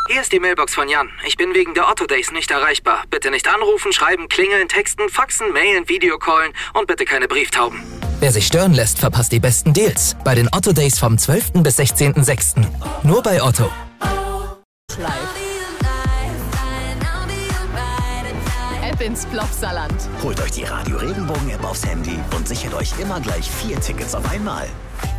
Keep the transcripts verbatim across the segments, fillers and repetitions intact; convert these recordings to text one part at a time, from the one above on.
Hier ist die Mailbox von Jan. Ich bin wegen der Otto Days nicht erreichbar. Bitte nicht anrufen, schreiben, klingeln, texten, faxen, mailen, Videocallen und bitte keine Brieftauben. Wer sich stören lässt, verpasst die besten Deals. Bei den Otto Days vom zwölften bis sechzehnten sechsten Nur bei Otto. App ins Plopsaland. Holt euch die Radio Regenbogen App aufs Handy und sichert euch immer gleich vier Tickets auf einmal.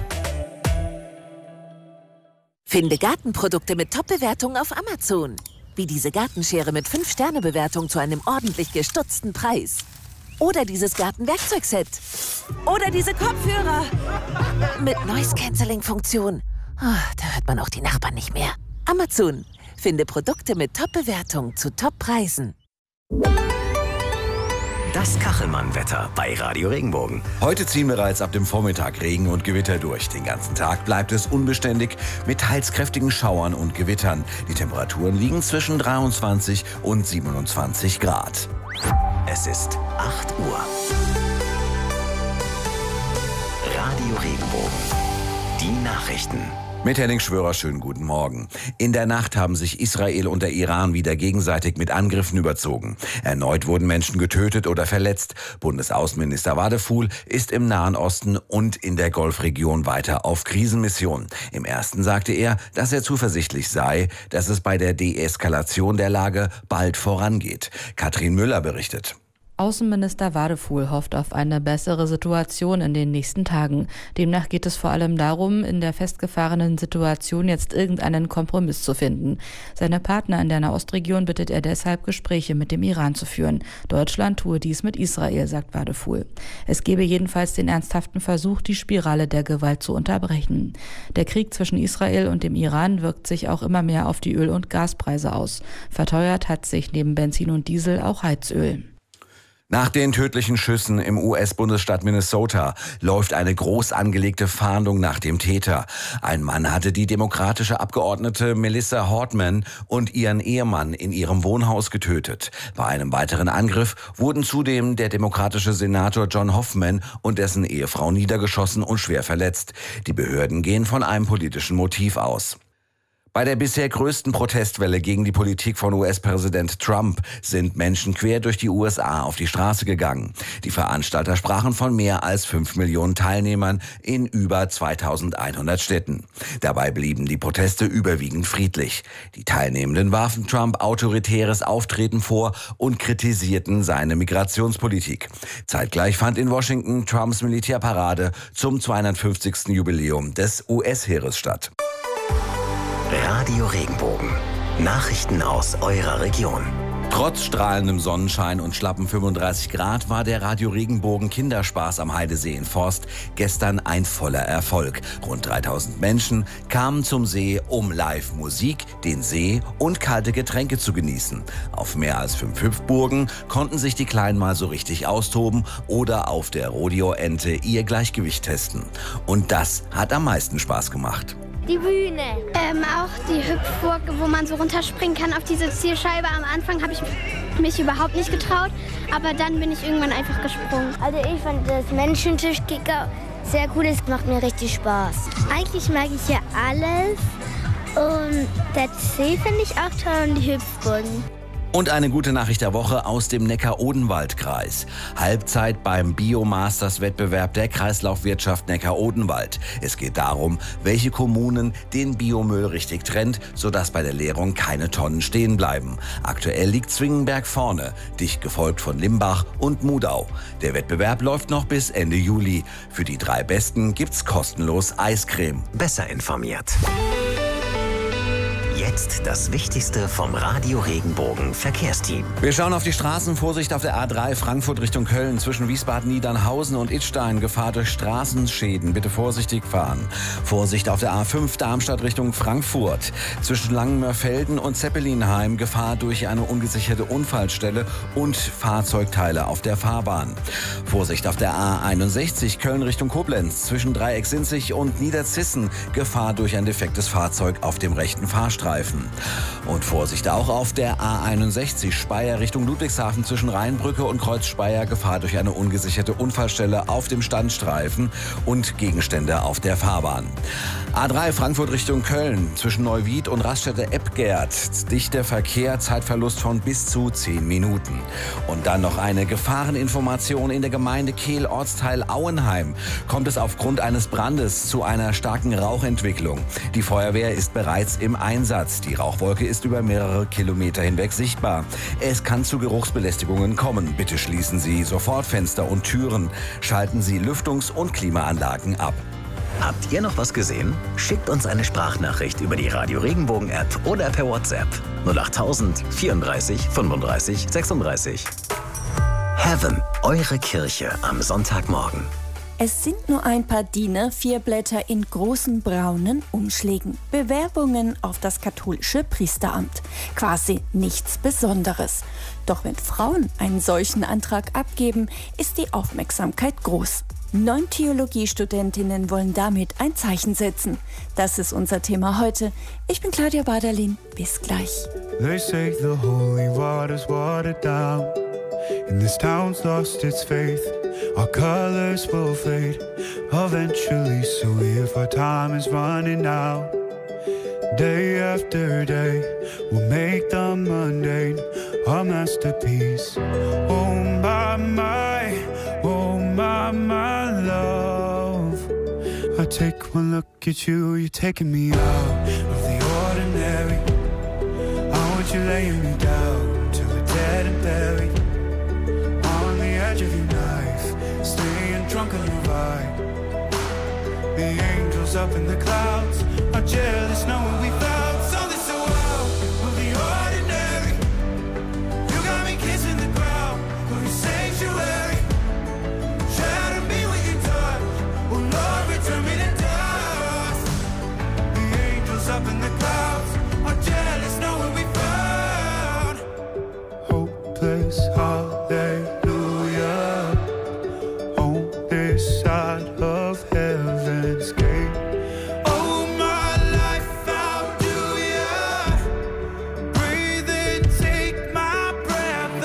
Finde Gartenprodukte mit Top-Bewertungen auf Amazon. Wie diese Gartenschere mit fünf Sterne Bewertung zu einem ordentlich gestutzten Preis. Oder dieses Gartenwerkzeugset. Oder diese Kopfhörer. Mit Noise-Canceling-Funktion. Oh, da hört man auch die Nachbarn nicht mehr. Amazon. Finde Produkte mit Top-Bewertung zu Top-Preisen. Das Kachelmann-Wetter bei Radio Regenbogen. Heute ziehen bereits ab dem Vormittag Regen und Gewitter durch. Den ganzen Tag bleibt es unbeständig mit teils kräftigen Schauern und Gewittern. Die Temperaturen liegen zwischen dreiundzwanzig und siebenundzwanzig Grad. Es ist acht Uhr. Radio Regenbogen. Die Nachrichten. Mit Henning Schwörer, schönen guten Morgen. In der Nacht haben sich Israel und der Iran wieder gegenseitig mit Angriffen überzogen. Erneut wurden Menschen getötet oder verletzt. Bundesaußenminister Wadefuhl ist im Nahen Osten und in der Golfregion weiter auf Krisenmission. Im ersten sagte er, dass er zuversichtlich sei, dass es bei der Deeskalation der Lage bald vorangeht. Katrin Müller berichtet. Außenminister Wadefuhl hofft auf eine bessere Situation in den nächsten Tagen. Demnach geht es vor allem darum, in der festgefahrenen Situation jetzt irgendeinen Kompromiss zu finden. Seine Partner in der Nahostregion bittet er deshalb, Gespräche mit dem Iran zu führen. Deutschland tue dies mit Israel, sagt Wadefuhl. Es gebe jedenfalls den ernsthaften Versuch, die Spirale der Gewalt zu unterbrechen. Der Krieg zwischen Israel und dem Iran wirkt sich auch immer mehr auf die Öl- und Gaspreise aus. Verteuert hat sich neben Benzin und Diesel auch Heizöl. Nach den tödlichen Schüssen im U S-Bundesstaat Minnesota läuft eine groß angelegte Fahndung nach dem Täter. Ein Mann hatte die demokratische Abgeordnete Melissa Hortman und ihren Ehemann in ihrem Wohnhaus getötet. Bei einem weiteren Angriff wurden zudem der demokratische Senator John Hoffman und dessen Ehefrau niedergeschossen und schwer verletzt. Die Behörden gehen von einem politischen Motiv aus. Bei der bisher größten Protestwelle gegen die Politik von U S-Präsident Trump sind Menschen quer durch die U S A auf die Straße gegangen. Die Veranstalter sprachen von mehr als fünf Millionen Teilnehmern in über zweitausendeinhundert Städten. Dabei blieben die Proteste überwiegend friedlich. Die Teilnehmenden warfen Trump autoritäres Auftreten vor und kritisierten seine Migrationspolitik. Zeitgleich fand in Washington Trumps Militärparade zum zweihundertfünfzigsten Jubiläum des U S-Heeres statt. Radio Regenbogen. Nachrichten aus eurer Region. Trotz strahlendem Sonnenschein und schlappen fünfunddreißig Grad war der Radio Regenbogen Kinderspaß am Heidesee in Forst gestern ein voller Erfolg. Rund dreitausend Menschen kamen zum See, um Live-Musik, den See und kalte Getränke zu genießen. Auf mehr als fünf Hüpfburgen konnten sich die Kleinen mal so richtig austoben oder auf der Rodeo-Ente ihr Gleichgewicht testen. Und das hat am meisten Spaß gemacht. Die Bühne. Ähm, auch die Hüpfburg, wo man so runterspringen kann auf diese Zielscheibe. Am Anfang habe ich mich überhaupt nicht getraut, aber dann bin ich irgendwann einfach gesprungen. Also ich fand das Menschentischkicker sehr cool, es macht mir richtig Spaß. Eigentlich mag ich hier alles und der See finde ich auch toll und die Hüpfburgen. Und eine gute Nachricht der Woche aus dem Neckar-Odenwald-Kreis. Halbzeit beim Biomasters-Wettbewerb der Kreislaufwirtschaft Neckar-Odenwald. Es geht darum, welche Kommunen den Biomüll richtig trennt, sodass bei der Leerung keine Tonnen stehen bleiben. Aktuell liegt Zwingenberg vorne, dicht gefolgt von Limbach und Mudau. Der Wettbewerb läuft noch bis Ende Juli. Für die drei Besten gibt's kostenlos Eiscreme. Besser informiert. Jetzt das Wichtigste vom Radio Regenbogen Verkehrsteam. Wir schauen auf die Straßen. Vorsicht auf der A drei Frankfurt Richtung Köln. Zwischen Wiesbaden, Niedernhausen und Idstein. Gefahr durch Straßenschäden. Bitte vorsichtig fahren. Vorsicht auf der A fünf Darmstadt Richtung Frankfurt. Zwischen Langenmörfelden und Zeppelinheim. Gefahr durch eine ungesicherte Unfallstelle und Fahrzeugteile auf der Fahrbahn. Vorsicht auf der A einundsechzig Köln Richtung Koblenz. Zwischen Dreieck-Sinzig und Niederzissen. Gefahr durch ein defektes Fahrzeug auf dem rechten Fahrstreifen. Und Vorsicht auch auf der A einundsechzig Speyer Richtung Ludwigshafen zwischen Rheinbrücke und Kreuz Speyer. Gefahr durch eine ungesicherte Unfallstelle auf dem Standstreifen und Gegenstände auf der Fahrbahn. A drei Frankfurt Richtung Köln, zwischen Neuwied und Raststätte-Ebgerd. Dichter Verkehr, Zeitverlust von bis zu zehn Minuten. Und dann noch eine Gefahreninformation in der Gemeinde Kehl, Ortsteil Auenheim. Kommt es aufgrund eines Brandes zu einer starken Rauchentwicklung. Die Feuerwehr ist bereits im Einsatz. Die Rauchwolke ist über mehrere Kilometer hinweg sichtbar. Es kann zu Geruchsbelästigungen kommen. Bitte schließen Sie sofort Fenster und Türen. Schalten Sie Lüftungs- und Klimaanlagen ab. Habt ihr noch was gesehen? Schickt uns eine Sprachnachricht über die Radio Regenbogen App oder per WhatsApp null achttausend vierunddreißig fünfunddreißig sechsunddreißig. Heaven, eure Kirche am Sonntagmorgen. Es sind nur ein paar D I N A vier Blätter in großen braunen Umschlägen. Bewerbungen auf das katholische Priesteramt. Quasi nichts Besonderes. Doch wenn Frauen einen solchen Antrag abgeben, ist die Aufmerksamkeit groß. Neun Theologiestudentinnen wollen damit ein Zeichen setzen. Das ist unser Thema heute. Ich bin Claudia Baderlin. Bis gleich. They say the holy water's watered down, and this town's lost its faith. Our colors will fade eventually, so if our time is running out, day after day, we'll make the mundane our masterpiece. Oh my, my, oh my, my love. I take one look at you, you're taking me out of the ordinary. I want you laying me down till we're dead and buried on the edge of your knife, staying drunk on your vibe. The angels up in the clouds are jealous knowing we found something so out of the ordinary. You got me kissing the ground of your sanctuary. Shatter me with your touch, oh Lord, return me to dust. The angels up in the clouds are jealous knowing we found hopeless hallelujah on this side of heaven's gate. Oh my life, how do ya breathe and take my breath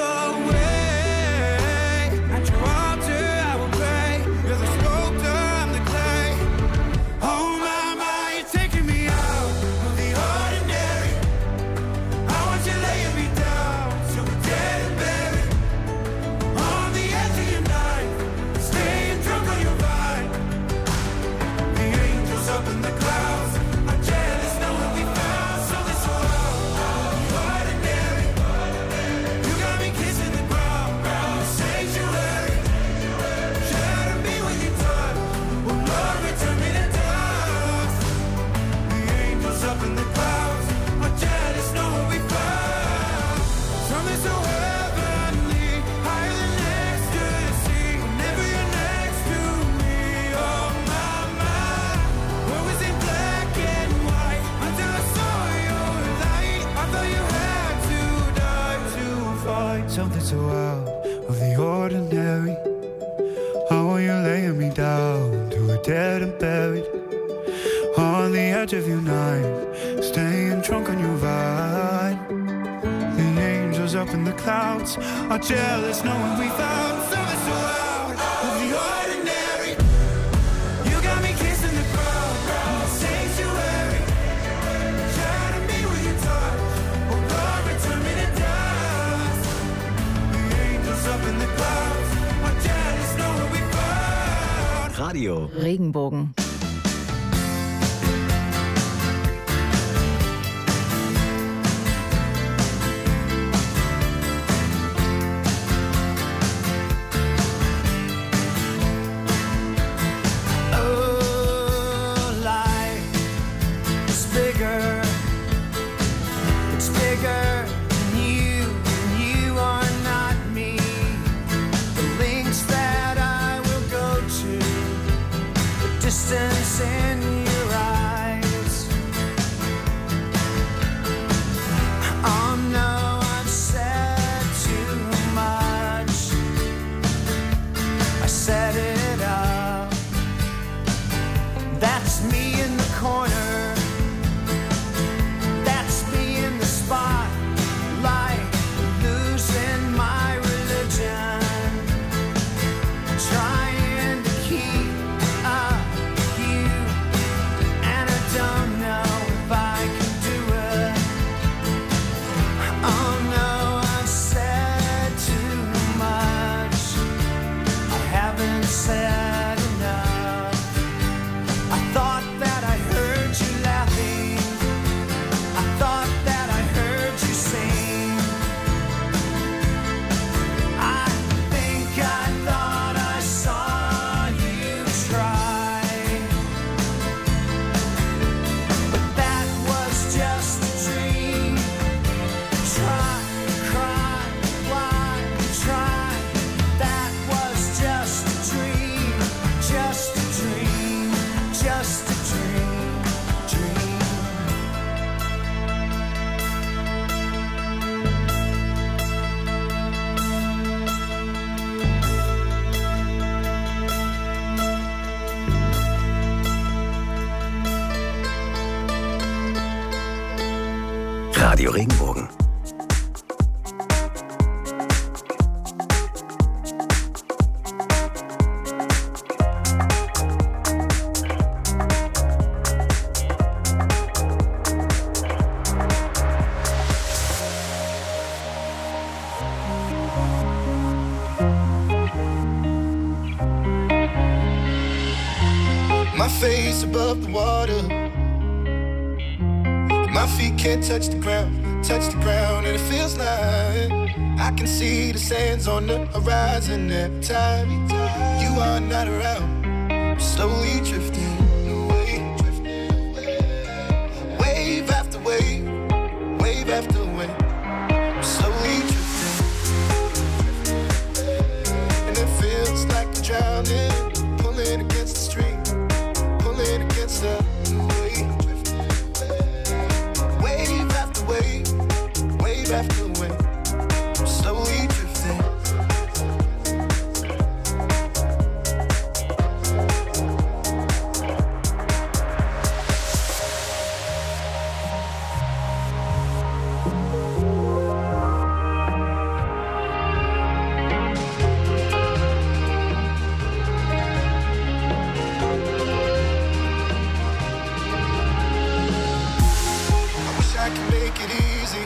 away? At your altar I will pray. You're the sculptor, I'm the clay. Oh my, my, you're taking me out of the ordinary. I want you laying me down till we're dead and buried on the edge of your knife, staying drunk on your vine. The angels up in the clouds are jealous knowing we found something so out of the ordinary. You got me kissing the ground, ground sanctuary. Shatter me with your touch, oh Lord, return me to dust. The angels up in the clouds are jealous knowing we found something so heavenly, higher than ecstasy. Whenever you're next to me, oh my, my. What was in black and white until I saw your light? I thought you had to die to find something so out of the ordinary. How are you laying me down to a dead and buried on the edge of your knife, staying drunk on your vine. The angels up in the clouds are jealous knowing we found something so out of the ordinary. You got me kissing the ground, ground sanctuary. Shatter me with your touch, oh Lord, return me to dust. The angels up in the clouds are jealous knowing we found Radio Regenbogen. Oh, life is bigger. It's bigger than you, and you are not me. The links that I will go to, the distance in your eyes. Oh no, I've said too much. I set it up. That's me in the corner. That's me in the spot. Radio Regenbogen. My face above the water. My feet can't touch the ground, touch the ground, and it feels like I can see the sands on the horizon every time you are not around. I'm slowly drifting away, wave after wave, wave after wave. I'm slowly drifting, and it feels like I'm drowning, pulling against the stream, pulling against the wave. Wave after wave, wave after wave, I'm slowly drifting. I can make it easy,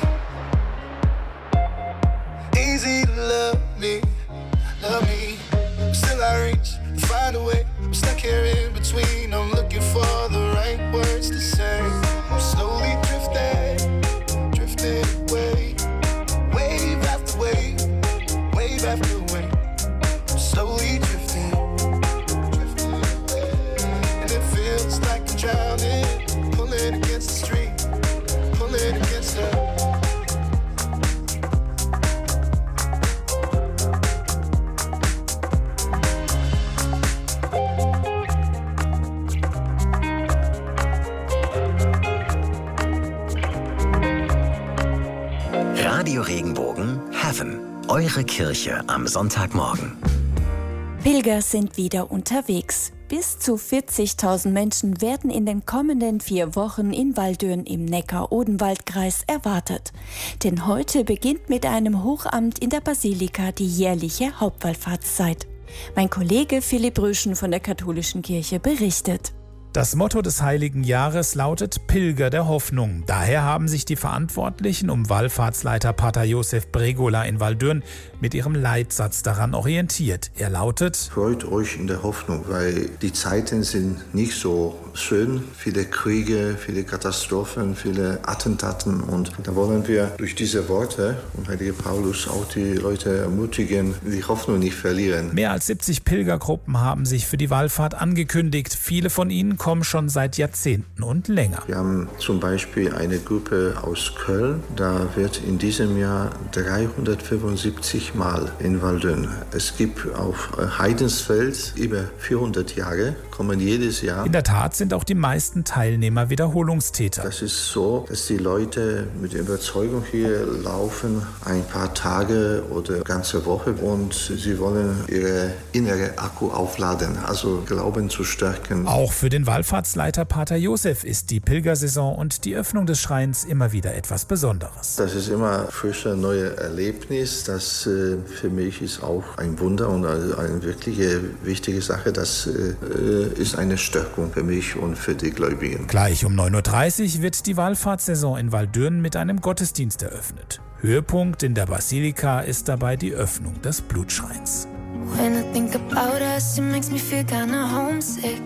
easy to love me, love me. But still I reach and find a way. I'm stuck here in between. I'm looking for the right words to say. I'm slowly drifting, drifting away, wave after wave, wave after wave. I'm slowly drifting, drifting away, and it feels like I'm drowning, pulling against the stream, pulling against her. Radio Regenbogen Heaven. Eure Kirche am Sonntagmorgen. Pilger sind wieder unterwegs. Bis zu vierzigtausend Menschen werden in den kommenden vier Wochen in Waldürn im Neckar-Odenwald-Kreis erwartet. Denn heute beginnt mit einem Hochamt in der Basilika die jährliche Hauptwallfahrtszeit. Mein Kollege Philipp Rüschen von der Katholischen Kirche berichtet. Das Motto des Heiligen Jahres lautet Pilger der Hoffnung. Daher haben sich die Verantwortlichen um Wallfahrtsleiter Pater Josef Bregola in Waldürn mit ihrem Leitsatz daran orientiert. Er lautet: Freut euch in der Hoffnung, weil die Zeiten sind nicht so schön. Viele Kriege, viele Katastrophen, viele Attentaten. Und da wollen wir durch diese Worte und Heiliger Paulus auch die Leute ermutigen, die Hoffnung nicht verlieren. Mehr als siebzig Pilgergruppen haben sich für die Wallfahrt angekündigt. Viele von ihnen kommen schon seit Jahrzehnten und länger. Wir haben zum Beispiel eine Gruppe aus Köln. Da wird in diesem Jahr dreihundertfünfundsiebzig Mal in Waldürn. Es gibt auf Heidensfeld über vierhundert Jahre, kommen jedes Jahr. In der Tat sind auch die meisten Teilnehmer Wiederholungstäter. Das ist so, dass die Leute mit Überzeugung hier laufen, ein paar Tage oder ganze Woche, und sie wollen ihre innere Akku aufladen, also Glauben zu stärken. Auch für den Wallfahrtsleiter Pater Josef ist die Pilgersaison und die Öffnung des Schreins immer wieder etwas Besonderes. Das ist immer ein frischer, neues Erlebnis. Das äh, für mich ist auch ein Wunder und eine wirklich wichtige Sache. Das äh, ist eine Stärkung für mich und für die Gläubigen. Gleich um neun Uhr dreißig wird die Wallfahrtssaison in Waldürn mit einem Gottesdienst eröffnet. Höhepunkt in der Basilika ist dabei die Öffnung des Blutschreins. When I think about us, it makes me feel kinda homesick.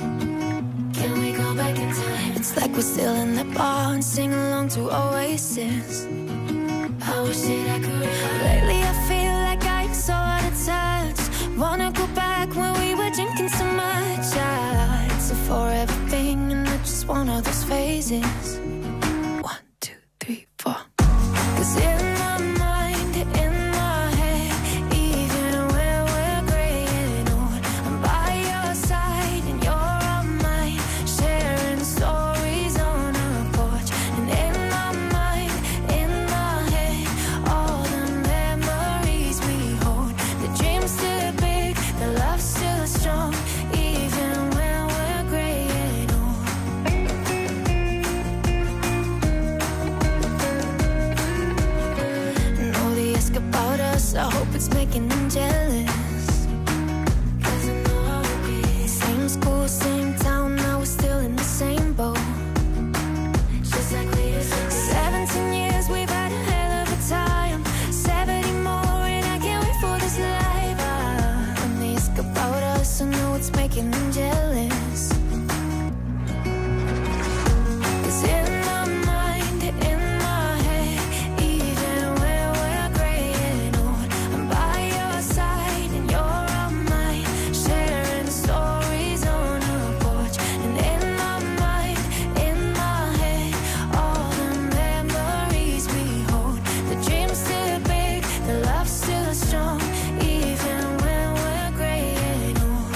Can we go back in time? It's like we're still in the bar and sing along to Oasis. I wish that I could. Lately I feel like I'm so out of touch. Wanna go back when we were drinking so much. Ah, it's a forever thing and I just want all those phases. One, two, three, four. 'Cause in my mind, in my head, even when we're graying old, I'm by your side and you're on mine, sharing stories on our porch. And in my mind, in my head, all the memories we hold. The dream's still big, the love's still strong, even when we're graying old. I hope it's making them jealous. Same school, same town, now we're still in the same boat. Just like we used to be. Seventeen years, we've had a hell of a time. Seventy more, and I can't wait for this life. Ah, when they ask about us, I know it's making them jealous. 'Cause in my mind, in my head, even when we're gray and old, I'm by your side and you're on mine, sharing stories on a porch. And in my mind, in my head, all the memories we hold. The dream's still big, the love's still strong, even when we're gray and old.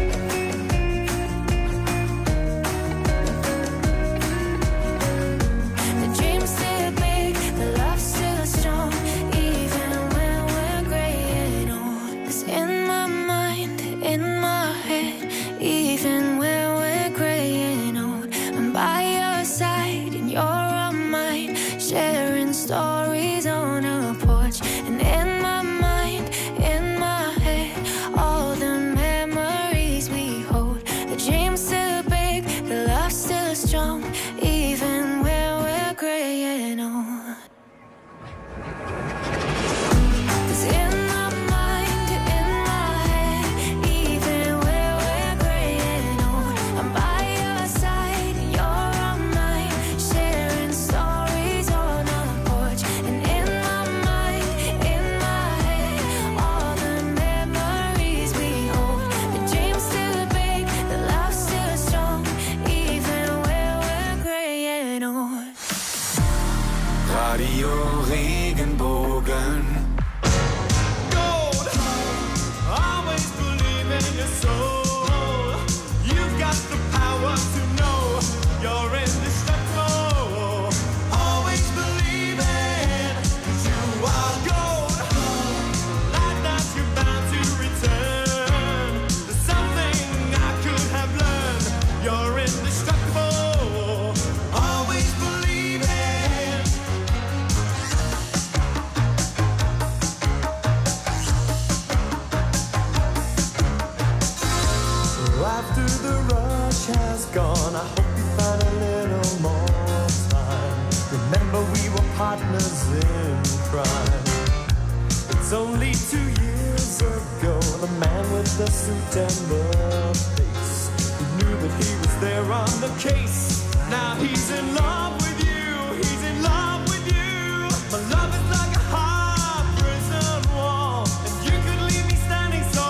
The dream's still big, the love's still strong, even when we're gray and old. It's in my mind, in my head, even when we're gray and old. I'm by your side and you're on mine, sharing stories on a porch. And in my mind, in my head, all the memories we hold. The dream's still big, the love's still strong, even when we're gray and old. 'Cause in my mind, in my head, even when we're gray and old, I'm by your side and you're on mine, sharing stories on a porch. And in my mind, in my head, all the memories we hold. The dream's still big, the love's still strong, even when we're gray and old. Radio Regenbogen. Gold, always believe in your soul. You've got the power to know you're indestructible. Always believe it, 'cause you are gold. Like that you're bound to return. There's something I could have learned. You're indestructible. Always believe it. After the rush has gone, I hope you find a little more time. Remember we were partners in crime. It's only two years ago, the man with the suit and the face, who knew that he was there on the case. Now he's in love with you, he's in love with you. My love is like a hard prison wall, and you could leave me standing so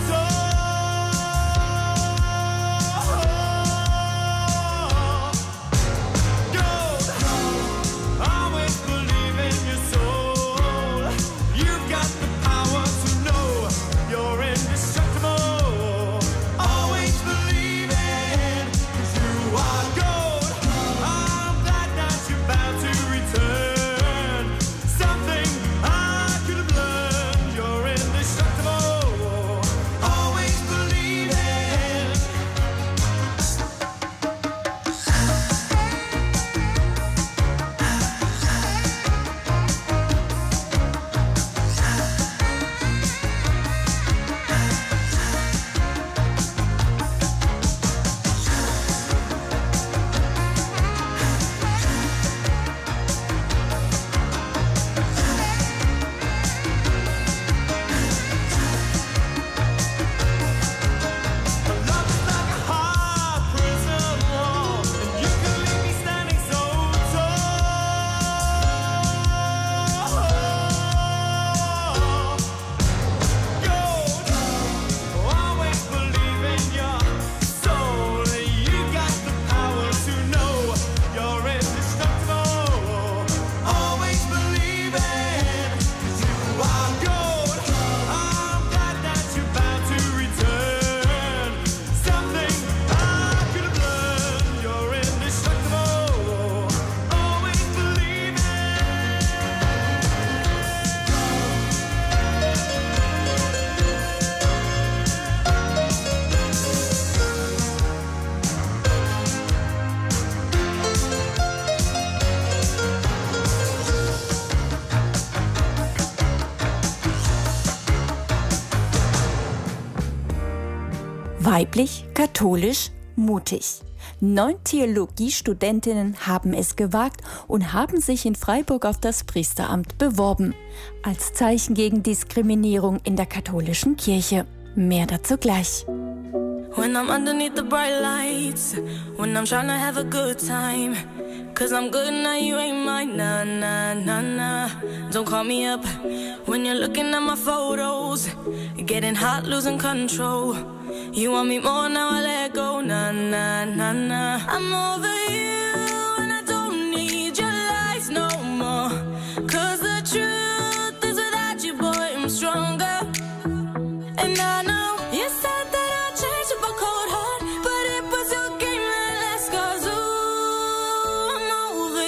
Gold, always believe in your soul. You've got the power to know you're indestructible. Always believe it, 'cause you are gold. I'm Weiblich, katholisch, mutig. Neun Theologiestudentinnen haben es gewagt und haben sich in Freiburg auf das Priesteramt beworben. Als Zeichen gegen Diskriminierung in der katholischen Kirche. Mehr dazu gleich. When I'm underneath the bright lights, when I'm trying to have a good time, cause I'm good now, you ain't mine, nah, nah, nah, nah. Don't call me up when you're looking at my photos, getting hot, losing control. You want me more, now I let go, nah, nah, nah, nah. I'm over you and I don't need your lies no more, cause the truth is without you, boy, I'm stronger. And I know you said that I'd change up a cold heart, but it was your game that last, cause ooh, I'm over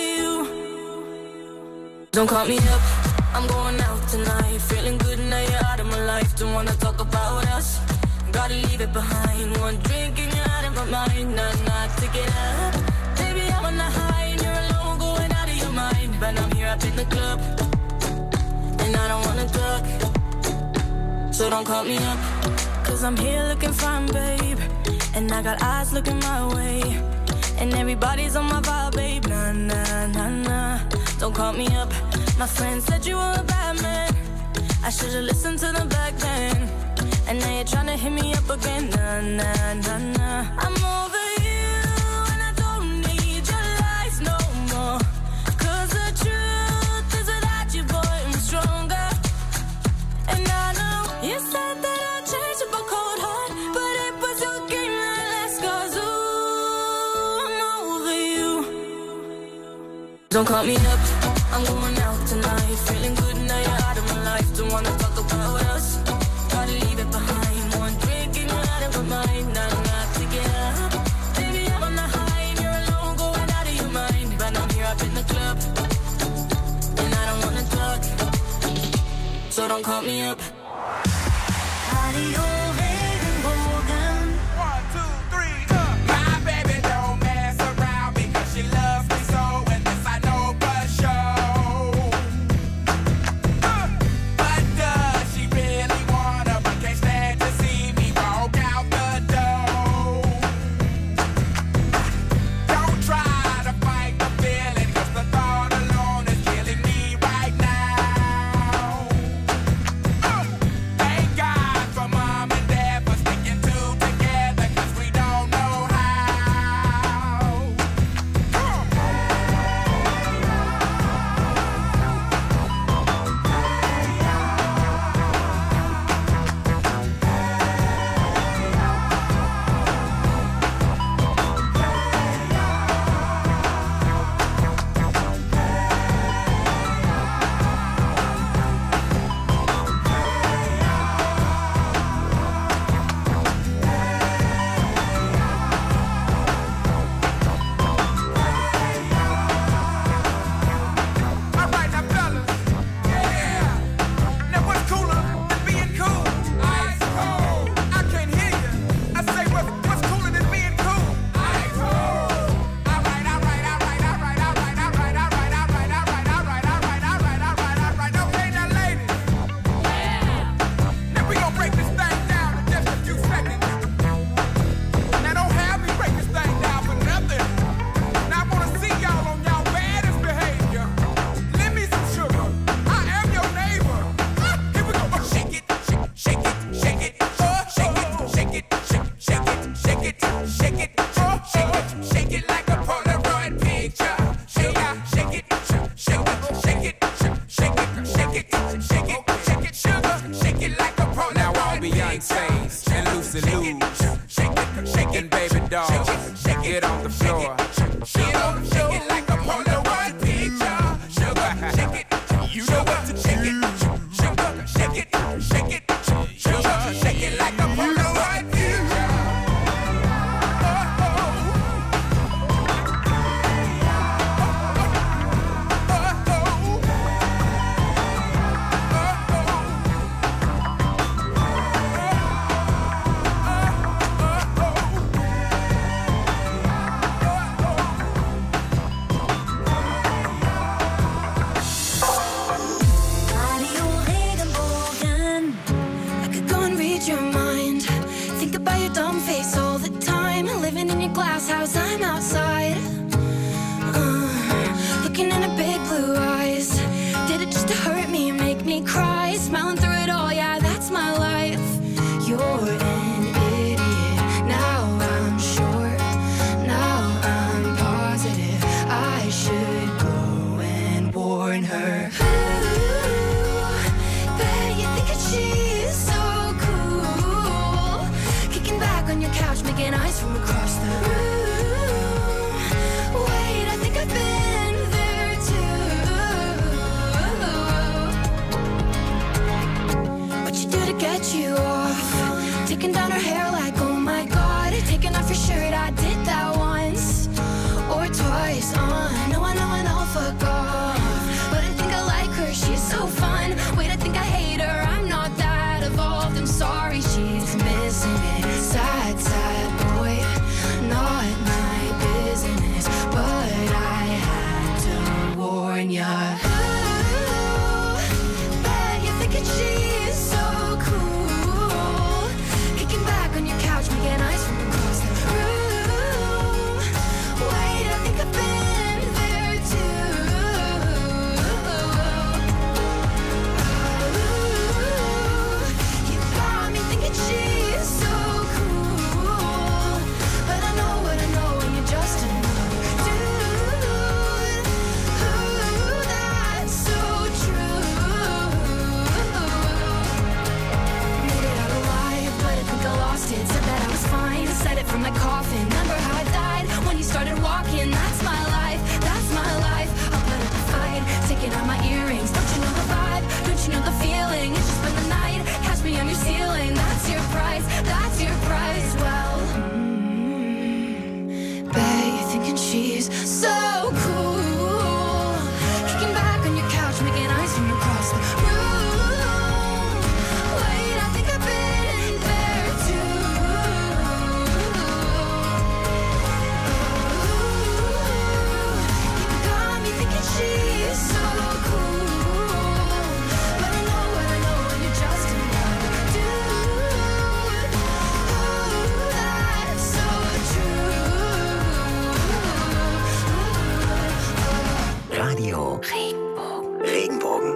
you. Don't call me up, I'm going out tonight, feeling good now you're out of my life. Don't wanna talk about us, gotta leave it behind. One drink and you're out of my mind, nah, nah, take it up. Baby, I'm on the high and you're alone, going out of your mind. But I'm here up in the club, and I don't wanna talk, so don't call me up, cause I'm here looking fine, babe, and I got eyes looking my way, and everybody's on my vibe, babe, nah, nah, nah, nah. Don't call me up, my friend said you were a bad man, I should've listened to them back then, and now you're tryna hit me up again, nah, nah, nah, nah. I'm over you, and I don't need your lies no more, cause the truth is without you, boy, I'm stronger. And I know you said that I'd change up a cold heart, but it was your game that last, cause ooh, I'm over you. Don't call me up, I'm going out tonight, feeling good now you're out of my life. Don't wanna talk about us, gotta leave it behind. One drink and you're out of my mind, nah, nah, take it up. Baby, I'm on the high and you're alone, going out of your mind. But I'm here up in the club, and I don't wanna talk, so don't call me up. One, two, three, uh. My baby don't mess around because she loves me so, and this I know for sure. Uh, but does she really wanna, but can't stand to see me walk out the door? Don't try to fight the feeling, cause the thought alone is killing me right now. Uh, thank God for mom and dad for sticking two together, cause we don't know how. Come All right, now fellas, yeah. Now what's cooler than being cool? Ice cold. I can't hear you. I say what, what's cooler than being cool? Ice cold. All right, all right, all right, all right, all right, all right, all right, all right, all right, all right, all right, all right, all right, all right. Okay, now ladies. Now we gonna break this thing down in just a few seconds. Now don't have me break this thing down for nothing. Now I wanna see y'all on y'all baddest behavior. Lend me some sugar. I am your neighbor. Ah, here we go. Oh, shake it, shake, shake it, shake it, oh, shake it, shake it, shake, shake it, shake it, shake it, oh, shake it, shake it like a Polaroid picture. Shake it, shake it, shake it, shake it, shake it, shake it, shake it, shake it, sugar, shake it like a Polaroid Now all Beyonce's and Lucy Lou's shake it, shake and baby dolls, get on the floor. Shake it, shake it like a Polaroid picture. Sugar, shake it, you know what to shake it. Sugar, shake it, shake it, sugar, shake it like a Polaroid picture. her. Ooh, bet you think that she's so cool. Kicking back on your couch, making eyes from across the room. Wait, I think I've been there too. What you do to get you off? Taking down her hair like, oh my god. Taking off your shirt, I did that once or twice. Uh, no, I know, I know, fuck off. But I think I like her, she's so fun. Wait, I think I hate her, I'm not that evolved. I'm sorry, she's missing it. Sad, sad boy, not my business. But I had to warn ya. Ooh, bet you think that she's so cool. Kicking back on your couch, making eyes from across the room. Wait, I think I've been there too. Ooh, you got me thinking she's so cool. But I know what I know, and you're just another dude. Ooh, that's so true. Made it out alive, but I think I lost it. Said that I was fine, said it from my coffin. Remember how I died when you started walking? That's my life, that's my life. I'll put up a fight, taking out my earrings. Don't you know the vibe? Don't you know the feeling? It's just been the night, catch me on your ceiling. That's your price, that's your price. Well, mm, bet you're thinking she's so cool. Kicking back on your couch, making eyes from across the room. Wait, I think I've been there too. You got me thinking she's so cool. But I know what I know, and you're just another dude. Ooh, that's so true. Radio Regenbogen. Regenbogen.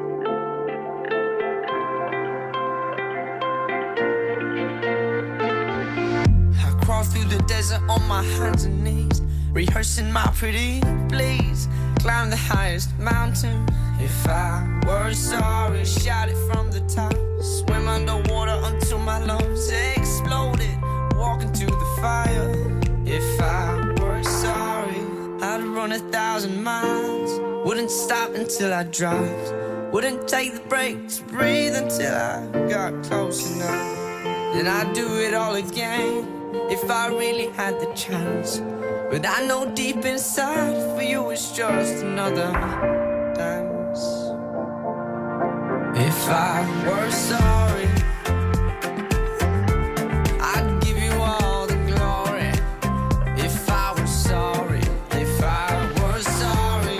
I crawl through the desert on my hands and knees, rehearsing my pretty please. Climb the highest mountain. If I were sorry, shout it from the top. Swim underwater until my lungs exploded. Walk into the fire. If I were sorry, I'd run a thousand miles. Wouldn't stop until I dropped. Wouldn't take the break to breathe until I got close enough. Then I'd do it all again if I really had the chance. But I know deep inside for you it's just another dance. If I were sorry, I'd give you all the glory. If I were sorry, if I were sorry,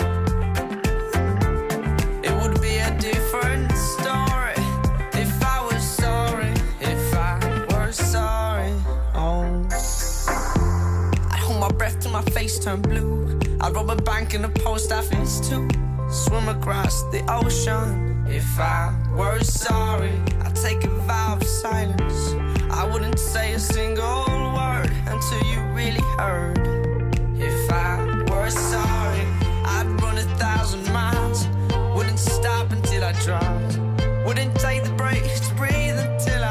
it would be a different story. If I was sorry, if I were sorry, oh, I'd hold my breath till my face turned blue. I'd rob a bank in a post office too. Swim across the ocean. If I were sorry, I'd take a vow of silence. I wouldn't say a single word until you really heard